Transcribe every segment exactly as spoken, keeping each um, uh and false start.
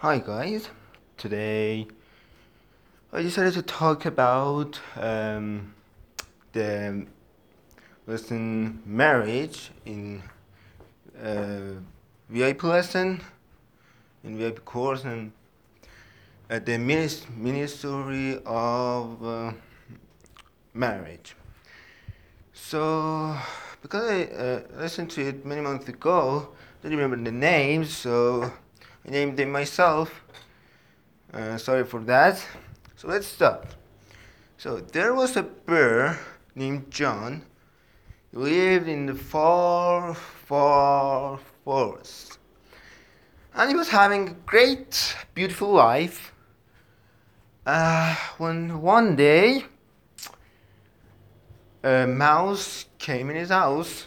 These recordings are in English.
Hi guys, today I decided to talk about um, the lesson marriage in uh, V I P lesson, in V I P course, and uh, the mini, mini story of uh, marriage. So, because I uh, listened to it many months ago, I don't remember the names, so I named them myself. Uh, sorry for that. So let's start. So there was a bear named John who lived in the far, far forest. And he was having a great, beautiful life. Uh, when one day a mouse came in his house,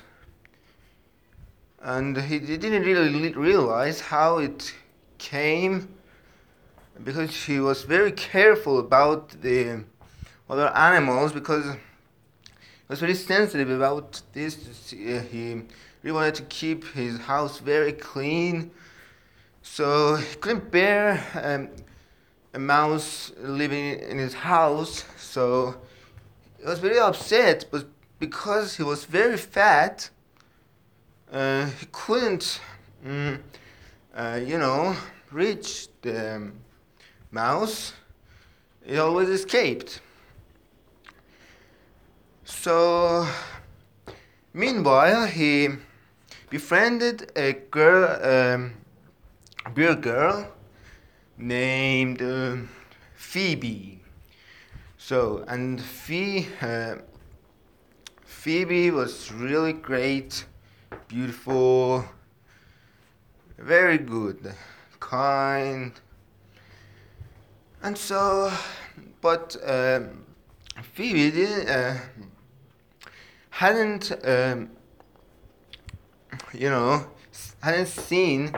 and he didn't really realize how it came because he was very careful about the other animals because was very sensitive about this. Uh, he really wanted to keep his house very clean, so he couldn't bear um, a mouse living in his house. So he was very upset, but because he was very fat, uh, he couldn't, mm, uh, you know, reach the um, mouse. It always escaped. So meanwhile, he befriended a girl, um, a beer girl named uh, Phoebe. So, and Phoebe, uh, Phoebe was really great, beautiful, very good, kind, and so, but um, Phoebe didn't, uh, hadn't, um, you know, hadn't seen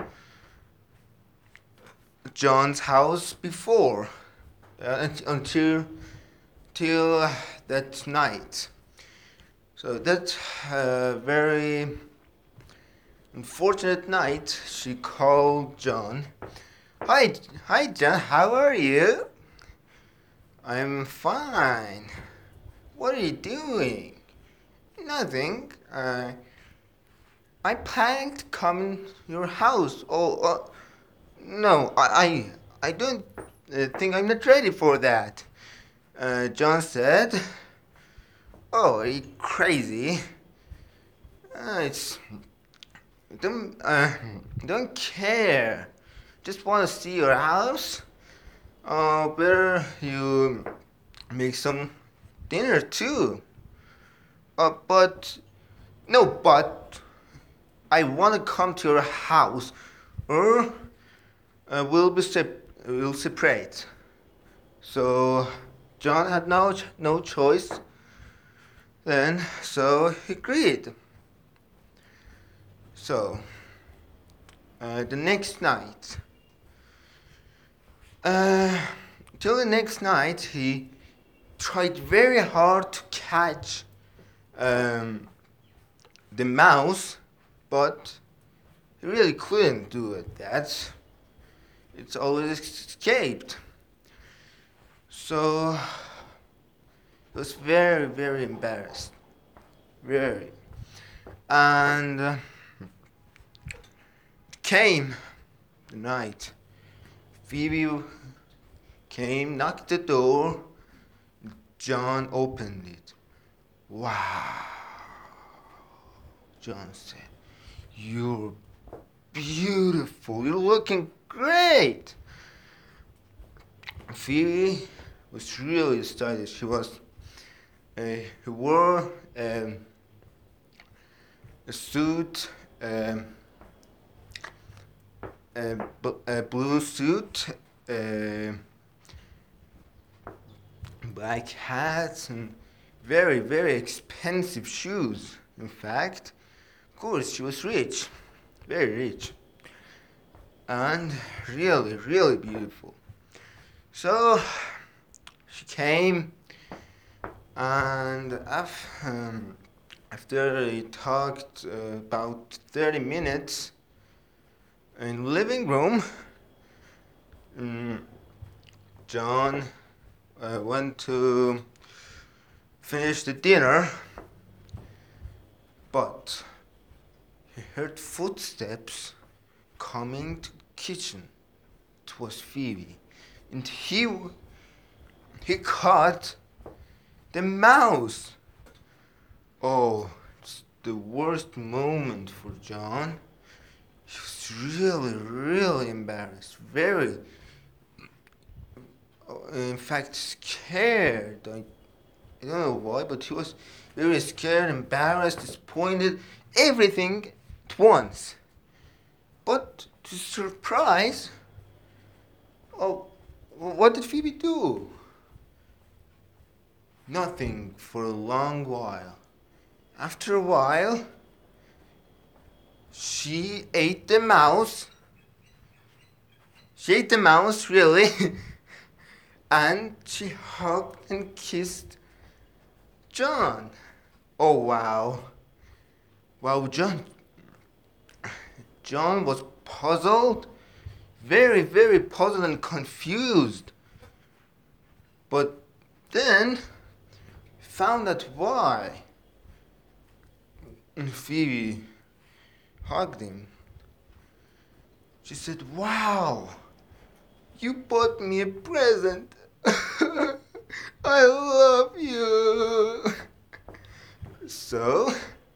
John's house before uh, until till that night. So that uh, very unfortunate night, she called John. Hi, hi, John. How are you? I'm fine. What are you doing? Nothing. Uh, I planned to come in your house. Oh, uh, no, I, I, I don't uh, think I'm not ready for that. Uh, John said. Oh, are you crazy? Uh, it's don't uh, don't care. Just want to see your house. Uh, better you make some dinner too. Uh, but no, but I want to come to your house, or uh, we'll be sep- we'll separate. So John had no ch- no choice then, so he agreed. So uh, the next night, uh, till the next night, he tried very hard to catch um, the mouse, but he really couldn't do it. That's it's always escaped. So he was very, very embarrassed, very, and uh, came the night. Phoebe came, knocked the door. John opened it. Wow, John said, "You're beautiful. You're looking great." Phoebe was really stylish. She was, uh, he wore um, a suit, um, a, a blue suit, uh, black hats, and very, very expensive shoes. In fact, of course, she was rich, very rich, and really, really beautiful. So she came, and af- um, after we talked uh, about thirty minutes in the living room, mm, John uh, went to finish the dinner, but he heard footsteps coming to the kitchen. It was Phoebe, and he he caught the mouse. Oh, it's the worst moment for John. He was really, really embarrassed. Very, in fact, scared. I, I don't know why, but he was very scared, embarrassed, disappointed, everything at once. But to his surprise, oh, what did Phoebe do? Nothing for a long while. After a while, she ate the mouse. She ate the mouse, really. And she hugged and kissed John. Oh, wow. Wow, John. John was puzzled. Very, very puzzled and confused. But then found out why. And Phoebe hugged him. She said, "Wow, you bought me a present. I love you." So,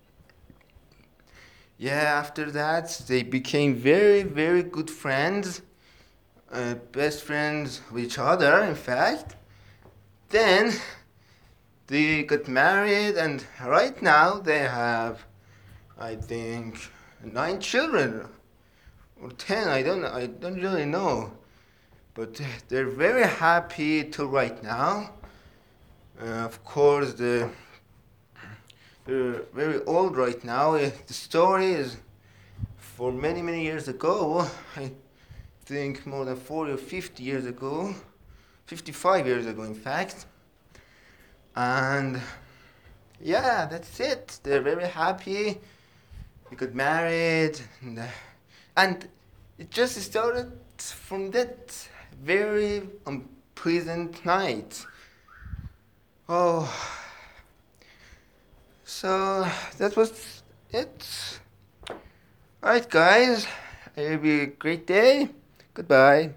yeah, after that, they became very, very good friends. Uh, best friends with each other, in fact. Then, they got married, and right now they have, I think, nine children. Or ten, I don't I don't really know. But they're very happy till right now. Uh, of course, the, they're very old right now. Uh, The story is for many, many years ago. I think more than forty or fifty years ago. fifty-five years ago, in fact. And yeah, that's it. They're very happy. They got married. And, uh, and it just started from that very unpleasant night. Oh, so that was it. Alright, guys. It'll be a great day. Goodbye.